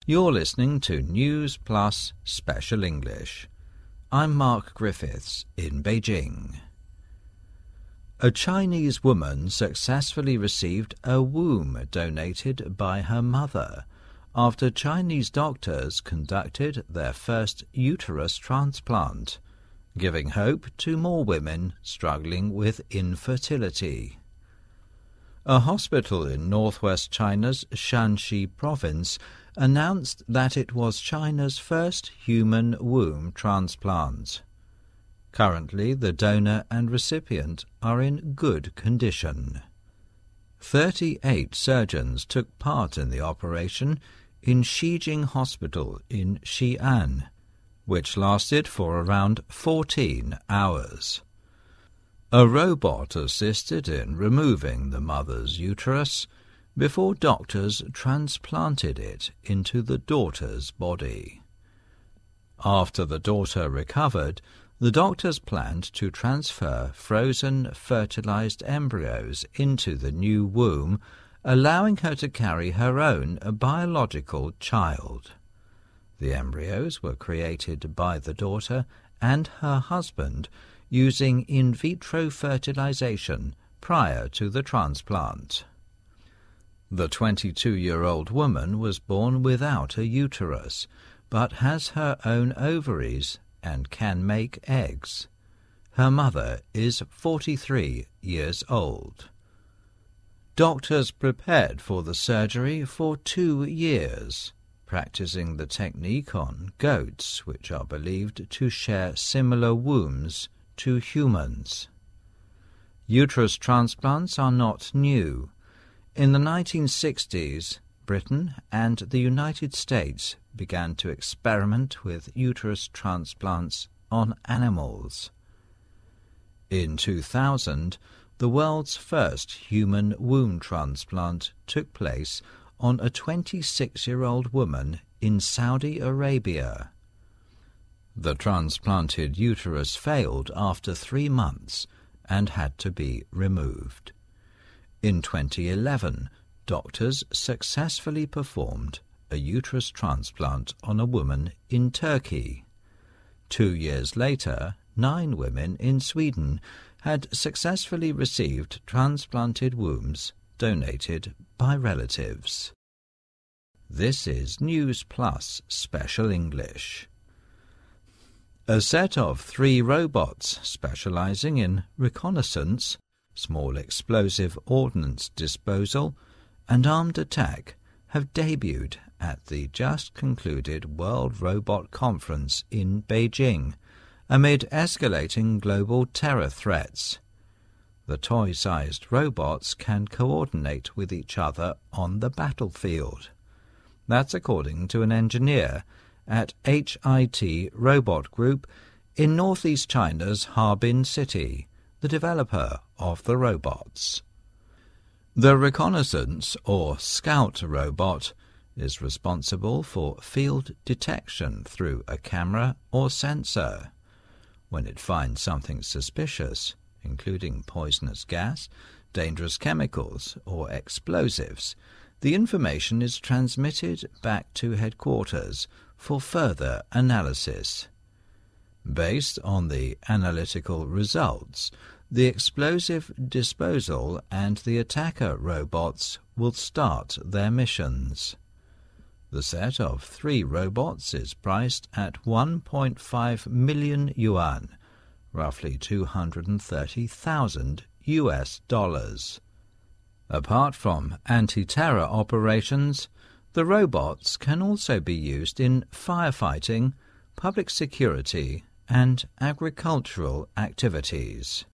You're listening to News Plus Special English. I'm Mark Griffiths in Beijing. A Chinese woman successfully received a womb donated by her mother after Chinese doctors conducted their first uterus transplant, giving hope to more women struggling with infertility. A hospital in northwest China's Shanxi province announced that it was China's first human womb transplant. Currently, the donor and recipient are in good condition. 38 surgeons took part in the operation in Shijing Hospital in Xi'an, which lasted for around 14 hours. A robot assisted in removing the mother's uterus before doctors transplanted it into the daughter's body. After the daughter recovered, the doctors planned to transfer frozen fertilized embryos into the new womb, allowing her to carry her own biological child. The embryos were created by the daughter and her husband using in vitro fertilization prior to the transplant. The 22-year-old woman was born without a uterus, but has her own ovaries and can make eggs. Her mother is 43 years old. Doctors prepared for the surgery for 2 years, practicing the technique on goats, which are believed to share similar wombs to humans. Uterus transplants are not new. In the 1960s, Britain and the United States began to experiment with uterus transplants on animals. In 2000, the world's first human womb transplant took place on a 26-year-old woman in Saudi Arabia. The transplanted uterus failed after 3 months and had to be removed. In 2011, doctors successfully performed a uterus transplant on a woman in Turkey. 2 years later, 9 women in Sweden had successfully received transplanted wombs donated by relatives. This is News Plus Special English. A set of 3 robots specializing in reconnaissance, small explosive ordnance disposal, and armed attack have debuted at the just-concluded World Robot Conference in Beijing amid escalating global terror threats. The toy-sized robots can coordinate with each other on the battlefield. That's according to an engineer at HIT Robot Group in northeast China's Harbin City, the developer of the robots. The reconnaissance or scout robot is responsible for field detection through a camera or sensor. When it finds something suspicious, including poisonous gas, dangerous chemicals, or explosives, the information is transmitted back to headquarters for further analysis. Based on the analytical results, the explosive disposal and the attacker robots will start their missions. The set of 3 robots is priced at 1.5 million yuan, roughly $230,000. Apart from anti-terror operations, the robots can also be used in firefighting, public security, and agricultural activities.